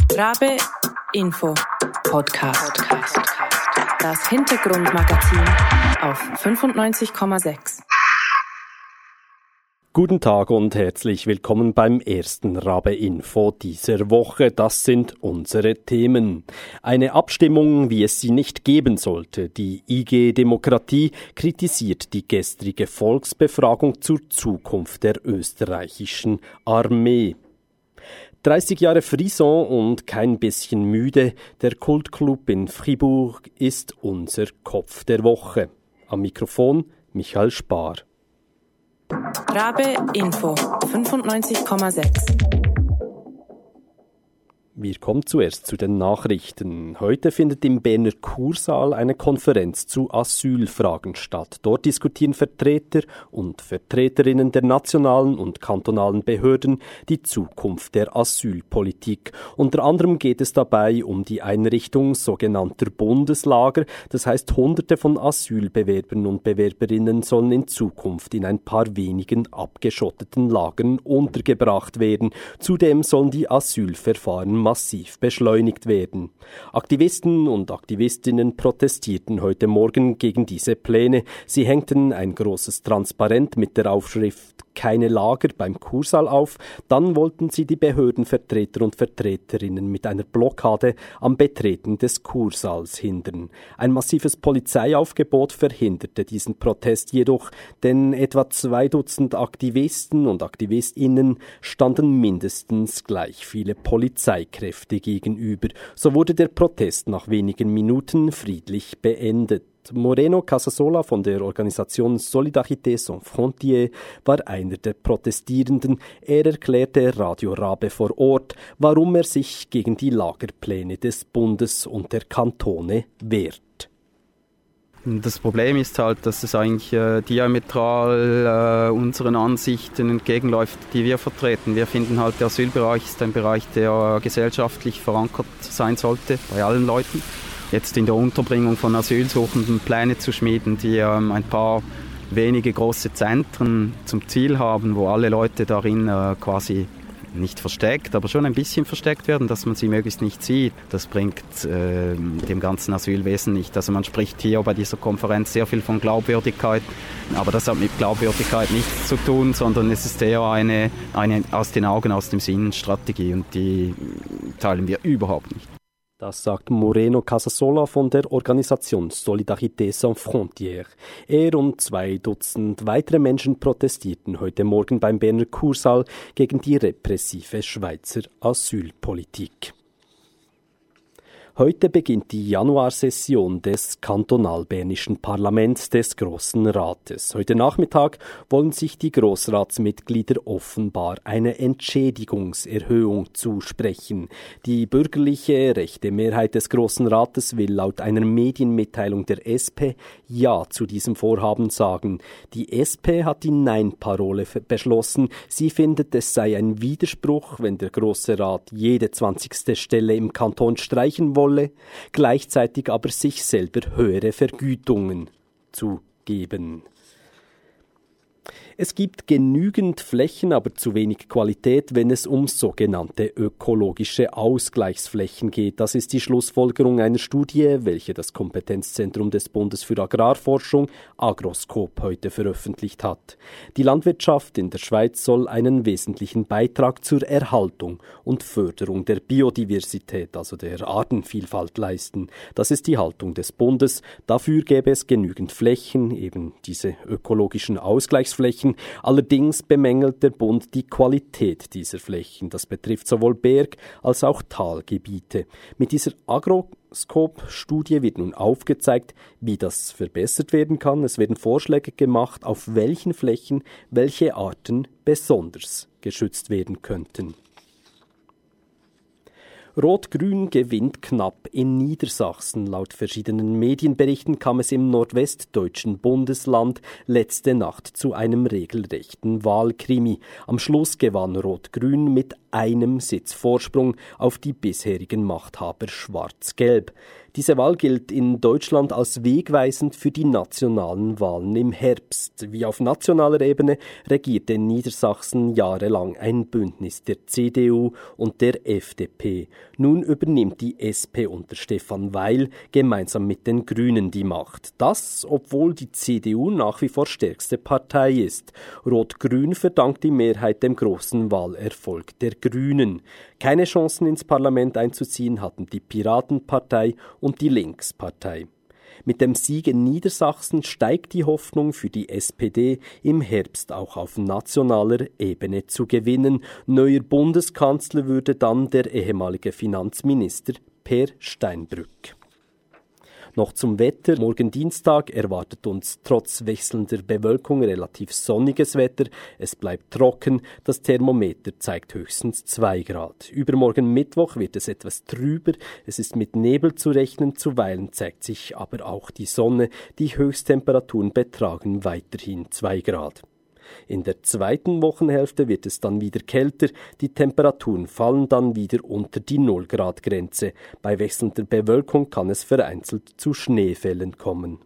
Rabe Info Podcast. Das Hintergrundmagazin auf 95,6. Guten Tag und herzlich willkommen beim ersten Rabe Info dieser Woche. Das sind unsere Themen. Eine Abstimmung, wie es sie nicht geben sollte. Die IG Demokratie kritisiert die gestrige Volksbefragung zur Zukunft der österreichischen Armee. 30 Jahre Frisson und kein bisschen müde. Der Kultclub in Fribourg ist unser Kopf der Woche. Am Mikrofon Michael Spar. Rabe Info 95,6. Wir kommen zuerst zu den Nachrichten. Heute findet im Berner Kursaal eine Konferenz zu Asylfragen statt. Dort diskutieren Vertreter und Vertreterinnen der nationalen und kantonalen Behörden die Zukunft der Asylpolitik. Unter anderem geht es dabei um die Einrichtung sogenannter Bundeslager. Das heißt, Hunderte von Asylbewerbern und Bewerberinnen sollen in Zukunft in ein paar wenigen abgeschotteten Lagern untergebracht werden. Zudem sollen die Asylverfahren massiv beschleunigt werden. Aktivisten und Aktivistinnen protestierten heute Morgen gegen diese Pläne. Sie hängten ein großes Transparent mit der Aufschrift „Keine Lager" beim Kursaal auf. Dann wollten sie die Behördenvertreter und Vertreterinnen mit einer Blockade am Betreten des Kursaals hindern. Ein massives Polizeiaufgebot verhinderte diesen Protest jedoch, denn etwa 2 Dutzend Aktivisten und Aktivistinnen standen mindestens gleich viele Polizeikräfte gegenüber. So wurde der Protest nach wenigen Minuten friedlich beendet. Moreno Casasola von der Organisation Solidarité Sans Frontières war einer der Protestierenden. Er erklärte Radio Rabe vor Ort, warum er sich gegen die Lagerpläne des Bundes und der Kantone wehrt. Das Problem ist halt, dass es eigentlich diametral unseren Ansichten entgegenläuft, die wir vertreten. Wir finden halt, der Asylbereich ist ein Bereich, der gesellschaftlich verankert sein sollte, bei allen Leuten. Jetzt in der Unterbringung von Asylsuchenden Pläne zu schmieden, die ein paar wenige große Zentren zum Ziel haben, wo alle Leute darin quasi nicht versteckt, aber schon ein bisschen versteckt werden, dass man sie möglichst nicht sieht. Das bringt dem ganzen Asylwesen nicht. Also man spricht hier bei dieser Konferenz sehr viel von Glaubwürdigkeit, aber das hat mit Glaubwürdigkeit nichts zu tun, sondern es ist eher eine aus den Augen, aus dem Sinn Strategie und die teilen wir überhaupt nicht. Das sagt Moreno Casasola von der Organisation Solidarité Sans Frontières. Er und 2 Dutzend weitere Menschen protestierten heute Morgen beim Berner Kursaal gegen die repressive Schweizer Asylpolitik. Heute beginnt die Januarsession des kantonalbernischen Parlaments des Grossen Rates. Heute Nachmittag wollen sich die Grossratsmitglieder offenbar eine Entschädigungserhöhung zusprechen. Die bürgerliche rechte Mehrheit des Grossen Rates will laut einer Medienmitteilung der SP Ja zu diesem Vorhaben sagen. Die SP hat die Nein-Parole beschlossen. Sie findet, es sei ein Widerspruch, wenn der Grosse Rat jede 20. Stelle im Kanton streichen wolle, gleichzeitig aber sich selber höhere Vergütungen zu geben. Es gibt genügend Flächen, aber zu wenig Qualität, wenn es um sogenannte ökologische Ausgleichsflächen geht. Das ist die Schlussfolgerung einer Studie, welche das Kompetenzzentrum des Bundes für Agrarforschung, Agroscope, heute veröffentlicht hat. Die Landwirtschaft in der Schweiz soll einen wesentlichen Beitrag zur Erhaltung und Förderung der Biodiversität, also der Artenvielfalt, leisten. Das ist die Haltung des Bundes. Dafür gäbe es genügend Flächen, eben diese ökologischen Ausgleichsflächen. Allerdings bemängelt der Bund die Qualität dieser Flächen. Das betrifft sowohl Berg- als auch Talgebiete. Mit dieser Agroscope-Studie wird nun aufgezeigt, wie das verbessert werden kann. Es werden Vorschläge gemacht, auf welchen Flächen welche Arten besonders geschützt werden könnten. Rot-Grün gewinnt knapp in Niedersachsen. Laut verschiedenen Medienberichten kam es im nordwestdeutschen Bundesland letzte Nacht zu einem regelrechten Wahlkrimi. Am Schluss gewann Rot-Grün mit einem Sitz Vorsprung auf die bisherigen Machthaber Schwarz-Gelb. Diese Wahl gilt in Deutschland als wegweisend für die nationalen Wahlen im Herbst. Wie auf nationaler Ebene regierte in Niedersachsen jahrelang ein Bündnis der CDU und der FDP. Nun übernimmt die SP unter Stefan Weil gemeinsam mit den Grünen die Macht. Das, obwohl die CDU nach wie vor stärkste Partei ist. Rot-Grün verdankt die Mehrheit dem großen Wahlerfolg der Grünen. Keine Chancen ins Parlament einzuziehen hatten die Piratenpartei und die Linkspartei. Mit dem Sieg in Niedersachsen steigt die Hoffnung für die SPD, im Herbst auch auf nationaler Ebene zu gewinnen. Neuer Bundeskanzler würde dann der ehemalige Finanzminister Per Steinbrück. Noch zum Wetter. Morgen Dienstag erwartet uns trotz wechselnder Bewölkung relativ sonniges Wetter. Es bleibt trocken. Das Thermometer zeigt höchstens 2 Grad. Übermorgen Mittwoch wird es etwas trüber. Es ist mit Nebel zu rechnen. Zuweilen zeigt sich aber auch die Sonne. Die Höchsttemperaturen betragen weiterhin 2 Grad. In der zweiten Wochenhälfte wird es dann wieder kälter, die Temperaturen fallen dann wieder unter die 0-Grad-Grenze. Bei wechselnder Bewölkung kann es vereinzelt zu Schneefällen kommen.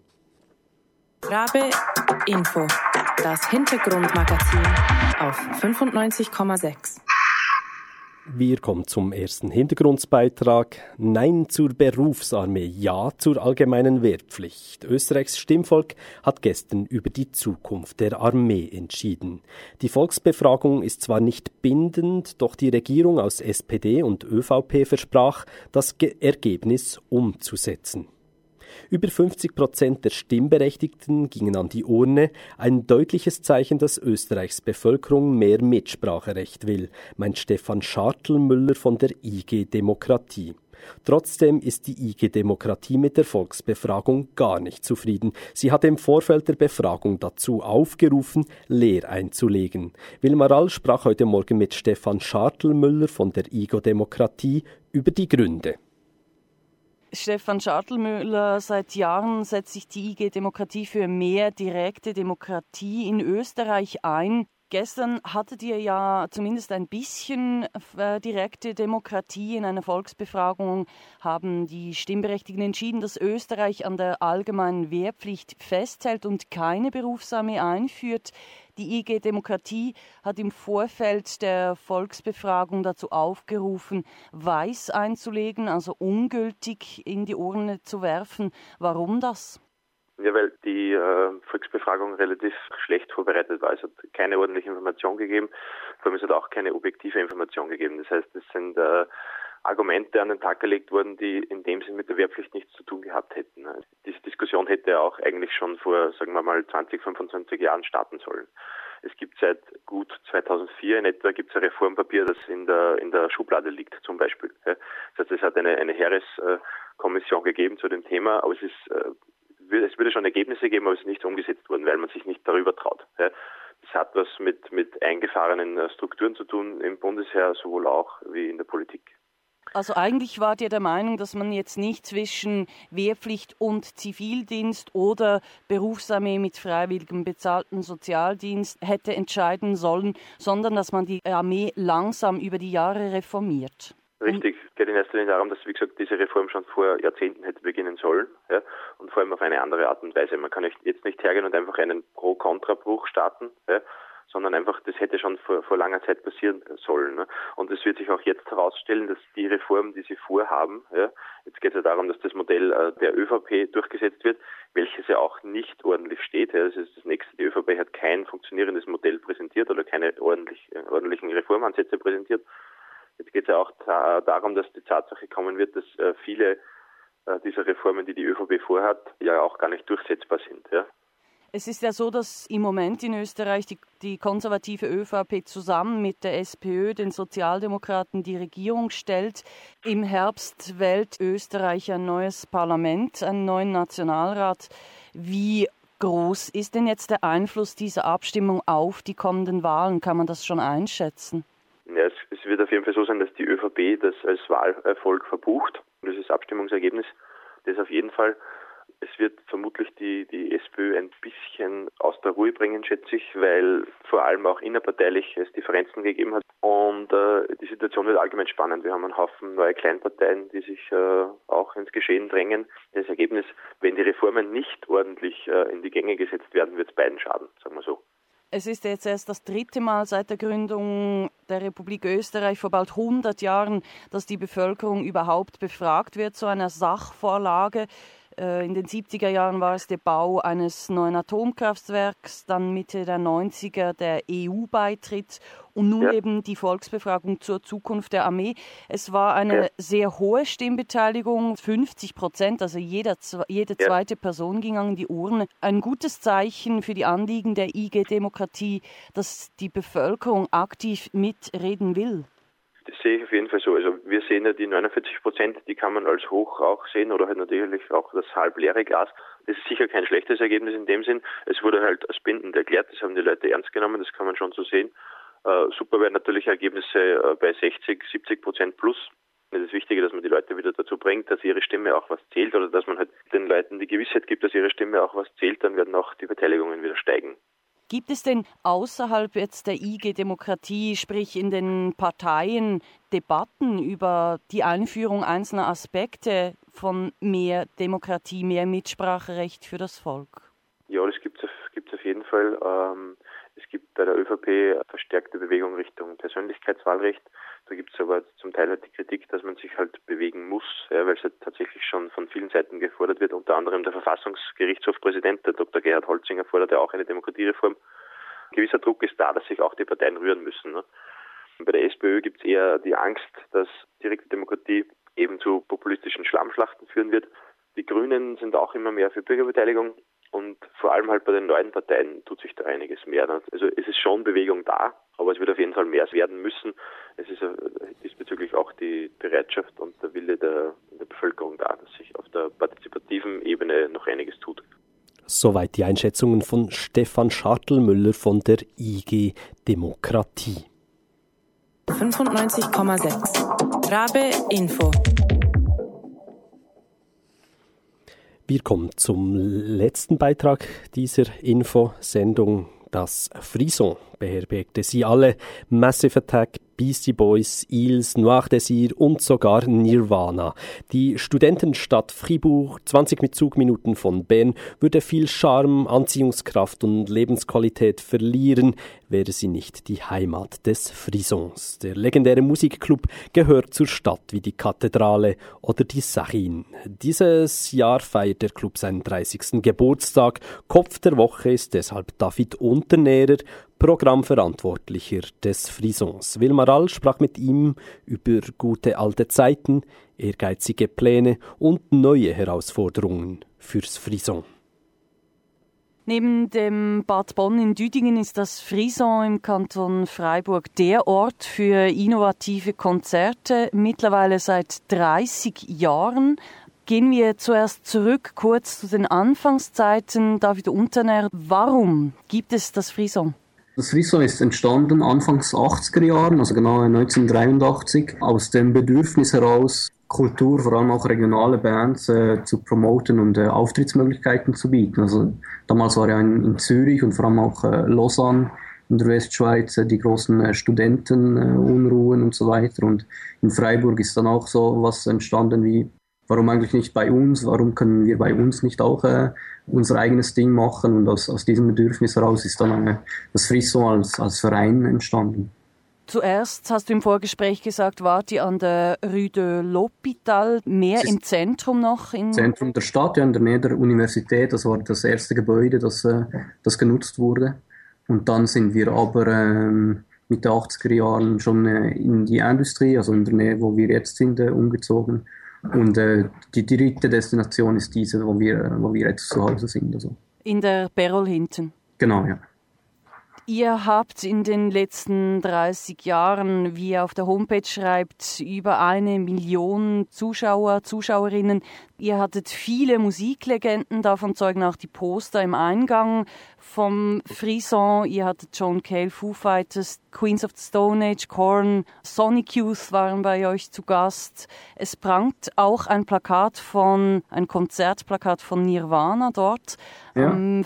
Rabe Info, das Hintergrundmagazin auf 95,6. Wir kommen zum ersten Hintergrundbeitrag. Nein zur Berufsarmee, ja zur allgemeinen Wehrpflicht. Österreichs Stimmvolk hat gestern über die Zukunft der Armee entschieden. Die Volksbefragung ist zwar nicht bindend, doch die Regierung aus SPD und ÖVP versprach, das Ergebnis umzusetzen. Über 50% der Stimmberechtigten gingen an die Urne, ein deutliches Zeichen, dass Österreichs Bevölkerung mehr Mitspracherecht will, meint Stefan Schartl-Müller von der IG Demokratie. Trotzdem ist die IG Demokratie mit der Volksbefragung gar nicht zufrieden. Sie hat im Vorfeld der Befragung dazu aufgerufen, Leer einzulegen. Wilma Rall sprach heute Morgen mit Stefan Schartl-Müller von der IG Demokratie über die Gründe. Stefan Schartl-Müller, seit Jahren setzt sich die IG Demokratie für mehr direkte Demokratie in Österreich ein. Gestern hattet ihr ja zumindest ein bisschen direkte Demokratie. In einer Volksbefragung haben die Stimmberechtigten entschieden, dass Österreich an der allgemeinen Wehrpflicht festhält und keine Berufsarmee einführt. Die IG Demokratie hat im Vorfeld der Volksbefragung dazu aufgerufen, Weiß einzulegen, also ungültig in die Urne zu werfen. Warum das? Ja, weil die Volksbefragung relativ schlecht vorbereitet war. Es hat keine ordentliche Information gegeben, vor allem es hat auch keine objektive Information gegeben. Das heißt, es sind Argumente an den Tag gelegt worden, die in dem Sinn mit der Wehrpflicht nichts zu tun gehabt hätten. Diese Diskussion hätte auch eigentlich schon vor, sagen wir mal, 20, 25 Jahren starten sollen. Es gibt seit gut 2004 in etwa gibt's ein Reformpapier, das in der Schublade liegt, zum Beispiel. Das heißt, es hat eine Heereskommission gegeben zu dem Thema, aber es würde schon Ergebnisse geben, aber es ist nicht umgesetzt worden, weil man sich nicht darüber traut. Das hat was mit eingefahrenen Strukturen zu tun im Bundesheer, sowohl auch wie in der Politik. Also eigentlich wart ihr der Meinung, dass man jetzt nicht zwischen Wehrpflicht und Zivildienst oder Berufsarmee mit freiwilligem bezahlten Sozialdienst hätte entscheiden sollen, sondern dass man die Armee langsam über die Jahre reformiert. Richtig, es geht in erster Linie darum, dass, wie gesagt, diese Reform schon vor Jahrzehnten hätte beginnen sollen, ja, und vor allem auf eine andere Art und Weise. Man kann jetzt nicht hergehen und einfach einen Pro-Kontra-Bruch starten, ja, sondern einfach, das hätte schon vor langer Zeit passieren sollen. Ne? Und es wird sich auch jetzt herausstellen, dass die Reform, die sie vorhaben, ja, jetzt geht es ja darum, dass das Modell der ÖVP durchgesetzt wird, welches ja auch nicht ordentlich steht. Ja, das ist das Nächste. Die ÖVP hat kein funktionierendes Modell präsentiert oder keine ordentlichen Reformansätze präsentiert. Jetzt geht es ja auch darum, dass die Tatsache kommen wird, dass viele dieser Reformen, die ÖVP vorhat, ja auch gar nicht durchsetzbar sind. Ja. Es ist ja so, dass im Moment in Österreich die konservative ÖVP zusammen mit der SPÖ, den Sozialdemokraten, die Regierung stellt. Im Herbst wählt Österreich ein neues Parlament, einen neuen Nationalrat. Wie groß ist denn jetzt der Einfluss dieser Abstimmung auf die kommenden Wahlen? Kann man das schon einschätzen? Ja, es wird auf jeden Fall so sein, dass die ÖVP das als Wahlerfolg verbucht, dieses Abstimmungsergebnis. Das auf jeden Fall. Es wird vermutlich die SPÖ ein bisschen aus der Ruhe bringen, schätze ich, weil vor allem auch innerparteilich es Differenzen gegeben hat. Und die Situation wird allgemein spannend. Wir haben einen Haufen neue Kleinparteien, die sich auch ins Geschehen drängen. Das Ergebnis, wenn die Reformen nicht ordentlich in die Gänge gesetzt werden, wird es beiden schaden, sagen wir so. Es ist jetzt erst das 3. Mal seit der Gründung der Republik Österreich vor bald 100 Jahren, dass die Bevölkerung überhaupt befragt wird zu einer Sachvorlage. In den 70er Jahren war es der Bau eines neuen Atomkraftwerks, dann Mitte der 90er der EU-Beitritt und nun eben die Volksbefragung zur Zukunft der Armee. Es war eine sehr hohe Stimmbeteiligung, 50%, also jede zweite Person ging an die Urne. Ein gutes Zeichen für die Anliegen der IG-Demokratie, dass die Bevölkerung aktiv mitreden will. Das sehe ich auf jeden Fall so. Also wir sehen ja die 49%, die kann man als hoch auch sehen oder halt natürlich auch das halbleere Glas. Das ist sicher kein schlechtes Ergebnis in dem Sinn. Es wurde halt als bindend erklärt, das haben die Leute ernst genommen, das kann man schon so sehen. Super wären natürlich Ergebnisse bei 60-70% plus. Es ist wichtig, dass man die Leute wieder dazu bringt, dass ihre Stimme auch was zählt oder dass man halt den Leuten die Gewissheit gibt, dass ihre Stimme auch was zählt, dann werden auch die Beteiligungen wieder steigen. Gibt es denn außerhalb jetzt der IG-Demokratie, sprich in den Parteien, Debatten über die Einführung einzelner Aspekte von mehr Demokratie, mehr Mitspracherecht für das Volk? Ja, das gibt es auf jeden Fall. Es gibt bei der ÖVP verstärkte Bewegung Richtung Persönlichkeitswahlrecht. Da gibt es aber zum Teil halt die Kritik, dass man sich halt bewegen muss, weil es halt tatsächlich schon von vielen Seiten gefordert wird. Unter anderem der Verfassungsgerichtshofpräsident, der Dr. Gerhard Holzinger, fordert ja auch eine Demokratiereform. Ein gewisser Druck ist da, dass sich auch die Parteien rühren müssen. Ne? Bei der SPÖ gibt es eher die Angst, dass direkte Demokratie eben zu populistischen Schlammschlachten führen wird. Die Grünen sind auch immer mehr für Bürgerbeteiligung. Und vor allem halt bei den neuen Parteien tut sich da einiges mehr. Also es ist schon Bewegung da, aber es wird auf jeden Fall mehr werden müssen. Es ist diesbezüglich auch die Bereitschaft und der Wille der Bevölkerung da, dass sich auf der partizipativen Ebene noch einiges tut. Soweit die Einschätzungen von Stefan Schartl-Müller von der IG Demokratie. 95,6 Rabe Info. Wir kommen zum letzten Beitrag dieser Infosendung. Das Frisson beherbergte sie alle. Massive Attack, Beastie Boys, Eels, Noir Désir und sogar Nirvana. Die Studentenstadt Fribourg, 20 mit Zugminuten von Bern, würde viel Charme, Anziehungskraft und Lebensqualität verlieren, wäre sie nicht die Heimat des Frissons. Der legendäre Musikclub gehört zur Stadt wie die Kathedrale oder die Sachin. Dieses Jahr feiert der Club seinen 30. Geburtstag. Kopf der Woche ist deshalb David Unternährer, Programmverantwortlicher des Frissons. Wilmar Rall sprach mit ihm über gute alte Zeiten, ehrgeizige Pläne und neue Herausforderungen fürs Frisson. Neben dem Bad Bonn in Düdingen ist das Frisson im Kanton Freiburg der Ort für innovative Konzerte, mittlerweile seit 30 Jahren. Gehen wir zuerst zurück kurz zu den Anfangszeiten. David Unternäher, warum gibt es das Frisson? Das Frisson ist entstanden Anfangs 80er Jahren, also genau 1983, aus dem Bedürfnis heraus, Kultur, vor allem auch regionale Bands zu promoten und Auftrittsmöglichkeiten zu bieten. Also damals war ja in Zürich und vor allem auch Lausanne in der Westschweiz die großen Studentenunruhen und so weiter. Und in Freiburg ist dann auch so was entstanden wie, warum eigentlich nicht bei uns? Warum können wir bei uns nicht auch unser eigenes Ding machen? Und aus diesem Bedürfnis heraus ist dann das Frisson als Verein entstanden. Zuerst, hast du im Vorgespräch gesagt, wart ihr an der Rue de l'Hôpital, mehr im Zentrum noch? Im Zentrum der Stadt, ja, in der Nähe der Universität. Das war das erste Gebäude, das genutzt wurde. Und dann sind wir aber mit den 80er Jahren schon in die Industrie, also in der Nähe, wo wir jetzt sind, umgezogen. Und die dritte Destination ist diese, wo wir jetzt zu Hause sind. Also. In der Berol hinten? Genau, ja. Ihr habt in den letzten 30 Jahren, wie ihr auf der Homepage schreibt, über 1 Million Zuschauer, Zuschauerinnen. Ihr hattet viele Musiklegenden, davon zeugen auch die Poster im Eingang vom Frisson. Ihr hattet John Cale, Foo Fighters, Queens of the Stone Age, Korn, Sonic Youth waren bei euch zu Gast. Es prangt auch ein Konzertplakat von Nirvana dort. Ja. Am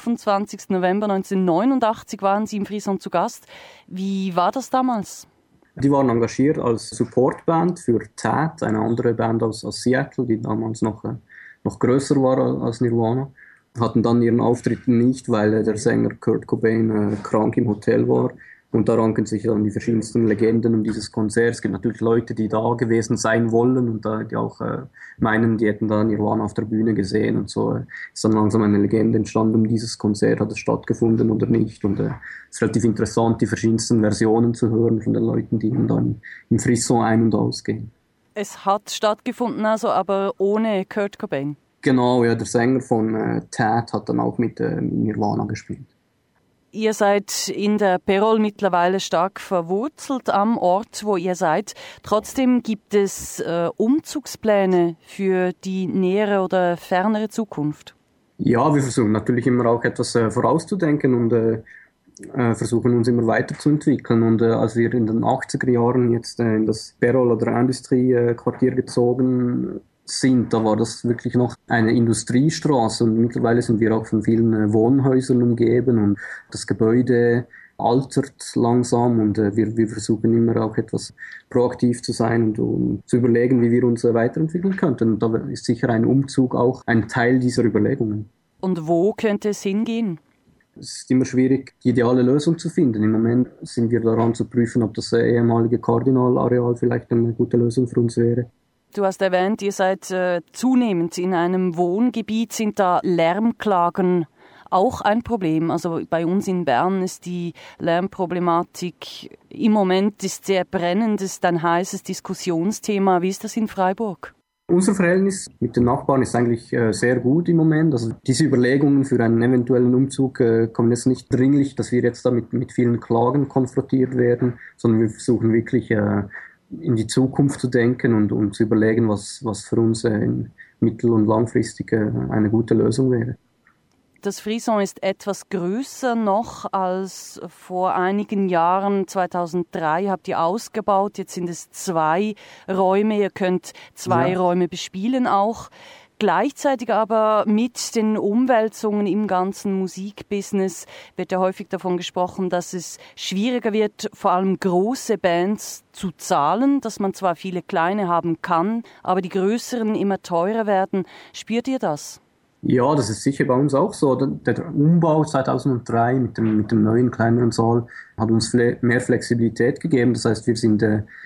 25. November 1989 waren Sie im Frisson zu Gast. Wie war das damals? Die waren engagiert als Supportband für Tad, eine andere Band aus Seattle, die damals noch größer war als Nirvana. Hatten dann ihren Auftritt nicht, weil der Sänger Kurt Cobain krank im Hotel war. Und da ranken sich dann die verschiedensten Legenden um dieses Konzert. Es gibt natürlich Leute, die da gewesen sein wollen und die auch meinen, die hätten da Nirvana auf der Bühne gesehen. Und so ist dann langsam eine Legende entstanden um dieses Konzert. Hat es stattgefunden oder nicht? Und es ist relativ interessant, die verschiedensten Versionen zu hören von den Leuten, die dann im Frisson ein- und ausgehen. Es hat stattgefunden, also aber ohne Kurt Cobain? Genau, ja, der Sänger von Tad hat dann auch mit Nirvana gespielt. Ihr seid in der Perol mittlerweile stark verwurzelt am Ort, wo ihr seid. Trotzdem gibt es Umzugspläne für die nähere oder fernere Zukunft? Ja, wir versuchen natürlich immer auch etwas vorauszudenken und versuchen uns immer weiterzuentwickeln. Und als wir in den 80er Jahren jetzt in das Perol oder Industriequartier gezogen sind, da war das wirklich noch eine Industriestraße und mittlerweile sind wir auch von vielen Wohnhäusern umgeben und das Gebäude altert langsam und wir versuchen immer auch etwas proaktiv zu sein und um zu überlegen, wie wir uns weiterentwickeln könnten. Und da ist sicher ein Umzug auch ein Teil dieser Überlegungen. Und wo könnte es hingehen? Es ist immer schwierig, die ideale Lösung zu finden. Im Moment sind wir daran zu prüfen, ob das ehemalige Kardinalareal vielleicht eine gute Lösung für uns wäre. Du hast erwähnt, ihr seid zunehmend in einem Wohngebiet. Sind da Lärmklagen auch ein Problem? Also bei uns in Bern ist die Lärmproblematik im Moment sehr brennend, ist ein heißes Diskussionsthema. Wie ist das in Freiburg? Unser Verhältnis mit den Nachbarn ist eigentlich sehr gut im Moment. Also diese Überlegungen für einen eventuellen Umzug kommen jetzt nicht dringlich, dass wir jetzt da mit vielen Klagen konfrontiert werden, sondern wir versuchen wirklich in die Zukunft zu denken und zu überlegen, was für uns mittel- und langfristig eine gute Lösung wäre. Das Frisson ist etwas größer noch als vor einigen Jahren. 2003 habt ihr ausgebaut, jetzt sind es 2 Räume. Ihr könnt 2 Räume bespielen auch. Gleichzeitig aber mit den Umwälzungen im ganzen Musikbusiness wird ja häufig davon gesprochen, dass es schwieriger wird, vor allem große Bands zu zahlen, dass man zwar viele kleine haben kann, aber die größeren immer teurer werden. Spürt ihr das? Ja, das ist sicher bei uns auch so. Der Umbau 2003 mit dem neuen, kleineren Saal hat uns mehr Flexibilität gegeben. Das heißt, wir sind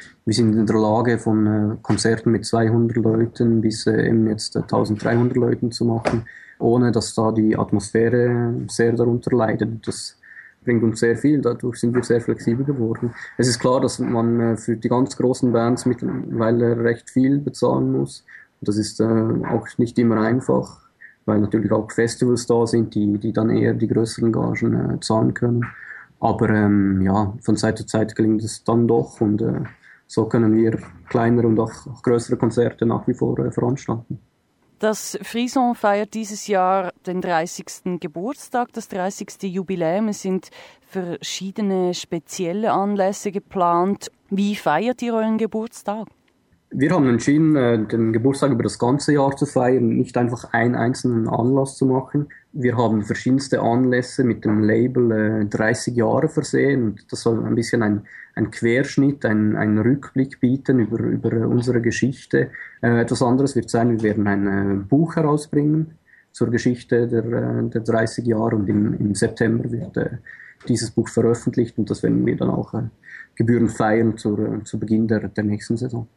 in der Lage, von Konzerten mit 200 Leuten bis eben jetzt 1300 Leuten zu machen, ohne dass da die Atmosphäre sehr darunter leidet. Das bringt uns sehr viel, dadurch sind wir sehr flexibel geworden. Es ist klar, dass man für die ganz großen Bands mittlerweile recht viel bezahlen muss. Das ist auch nicht immer einfach, weil natürlich auch Festivals da sind, die dann eher die größeren Gagen zahlen können. Aber von Zeit zu Zeit gelingt es dann doch und so können wir kleinere und auch größere Konzerte nach wie vor veranstalten. Das Frisson feiert dieses Jahr den 30. Geburtstag, das 30. Jubiläum. Es sind verschiedene spezielle Anlässe geplant. Wie feiert ihr euren Geburtstag? Wir haben entschieden, den Geburtstag über das ganze Jahr zu feiern, nicht einfach einen einzelnen Anlass zu machen. Wir haben verschiedenste Anlässe mit dem Label 30 Jahre versehen und das soll ein bisschen ein Querschnitt, ein Rückblick bieten über unsere Geschichte. Etwas anderes wird sein, wir werden ein Buch herausbringen zur Geschichte der 30 Jahre und im September wird dieses Buch veröffentlicht und das werden wir dann auch gebührend feiern zu Beginn der nächsten Saison.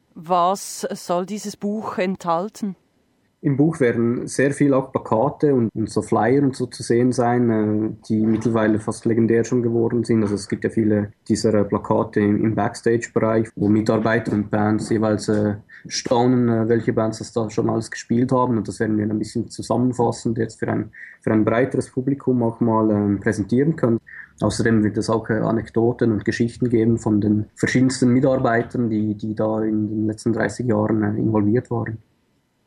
Was soll dieses Buch enthalten? Im Buch werden sehr viel auch Plakate und so Flyer und so zu sehen sein, die mittlerweile fast legendär schon geworden sind. Also es gibt ja viele dieser Plakate im Backstage-Bereich, wo Mitarbeiter und Bands jeweils staunen, welche Bands das da schon alles gespielt haben. Und das werden wir ein bisschen zusammenfassend jetzt für ein breiteres Publikum auch mal präsentieren können. Außerdem wird es auch Anekdoten und Geschichten geben von den verschiedensten Mitarbeitern, die da in den letzten 30 Jahren involviert waren.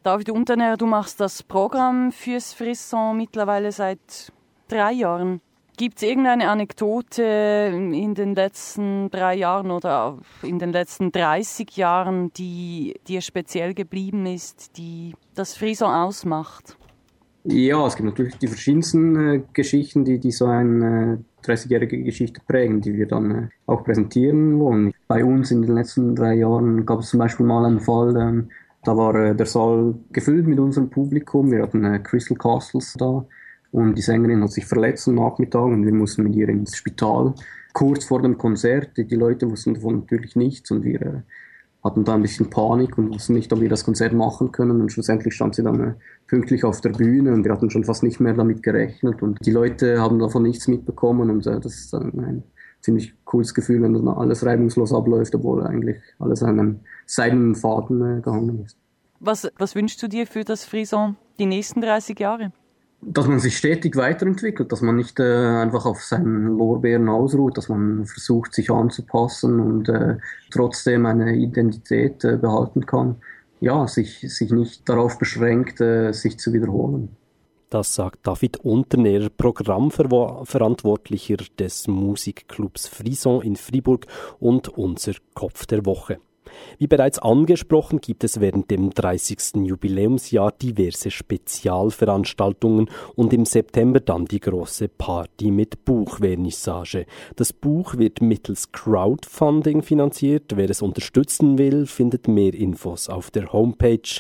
David Unternäher, du machst das Programm fürs Frisson mittlerweile seit 3 Jahren. Gibt es irgendeine Anekdote in den letzten 3 Jahren oder in den letzten 30 Jahren, die dir speziell geblieben ist, die das Frisson ausmacht? Ja, es gibt natürlich die verschiedensten Geschichten, die so eine 30-jährige Geschichte prägen, die wir dann auch präsentieren wollen. Bei uns in den letzten 3 Jahren gab es zum Beispiel mal einen Fall, da war der Saal gefüllt mit unserem Publikum. Wir hatten Crystal Castles da und die Sängerin hat sich verletzt am Nachmittag und wir mussten mit ihr ins Spital. Kurz vor dem Konzert, die Leute wussten davon natürlich nichts und wir hatten da ein bisschen Panik und wussten nicht, ob wir das Konzert machen können. Und schlussendlich stand sie dann pünktlich auf der Bühne und wir hatten schon fast nicht mehr damit gerechnet. Und die Leute haben davon nichts mitbekommen und das ist ein ziemlich cooles Gefühl, wenn dann alles reibungslos abläuft, obwohl eigentlich alles an einem seidenen Faden gehangen ist. Was wünschst du dir für das Frisson die nächsten 30 Jahre? Dass man sich stetig weiterentwickelt, dass man nicht einfach auf seinen Lorbeeren ausruht, dass man versucht, sich anzupassen und trotzdem eine Identität behalten kann. Ja, sich nicht darauf beschränkt, sich zu wiederholen. Das sagt David Unternäher, Programmverantwortlicher des Musikclubs Frisson in Fribourg und unser Kopf der Woche. Wie bereits angesprochen, gibt es während dem 30. Jubiläumsjahr diverse Spezialveranstaltungen und im September dann die große Party mit Buchvernissage. Das Buch wird mittels Crowdfunding finanziert. Wer es unterstützen will, findet mehr Infos auf der Homepage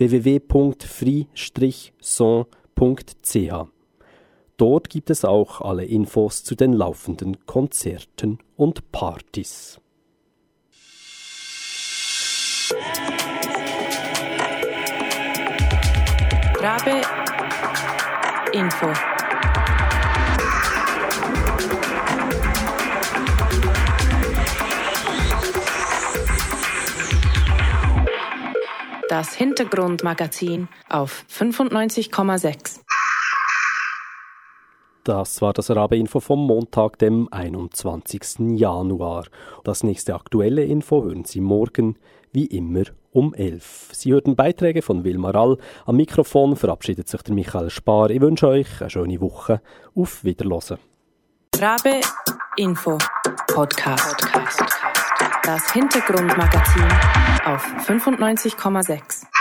www.free-son.ch. Dort gibt es auch alle Infos zu den laufenden Konzerten und Partys. Rabe Info. Das Hintergrundmagazin auf 95,6. Das war das Rabe-Info vom Montag, dem 21. Januar. Das nächste aktuelle Info hören Sie morgen, wie immer, um 11. Sie hörten Beiträge von Wilma Rall. Am Mikrofon verabschiedet sich der Michael Spar. Ich wünsche euch eine schöne Woche. Auf Wiederhören. Rabe Info Podcast. Das Hintergrundmagazin auf 95,6.